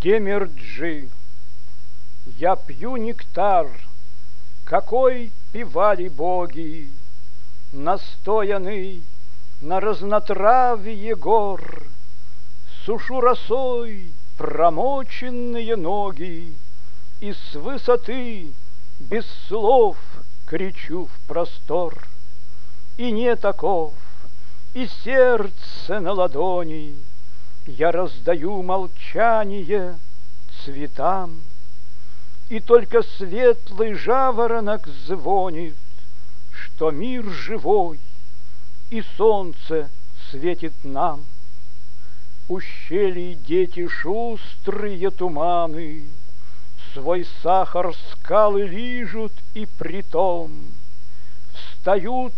Демирджи. Я пью нектар, какой пивали боги, настоянный на разнотравье гор. Сушу росой промоченные ноги и с высоты без слов кричу в простор. И не таков, и сердце на ладони, я раздаю молчание цветам, и только светлый жаворонок звонит, что мир живой, и солнце светит нам. Ущелий дети шустрые туманы, свой сахар скалы лижут, и притом встают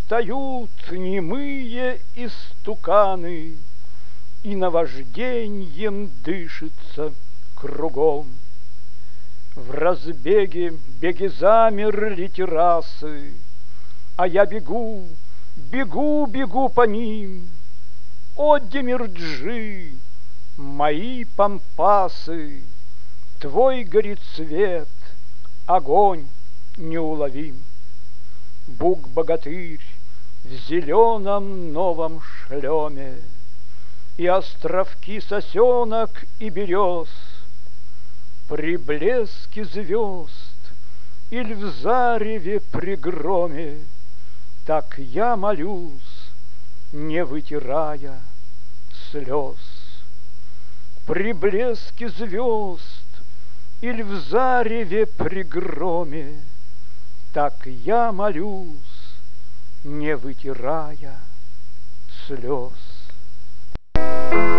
немые истуканы, и наважденьем дышится кругом. В разбеге беги замерли террасы, а я бегу по ним. О, Демирджи, мои пампасы, твой горит свет, огонь неуловим. Буг-богатырь в зеленом новом шлеме, и островки сосенок и берез, при блеске звезд или в зареве при громе, так я молюсь, не вытирая слез. При блеске звезд или в зареве при громе, так я молюсь, не вытирая слез.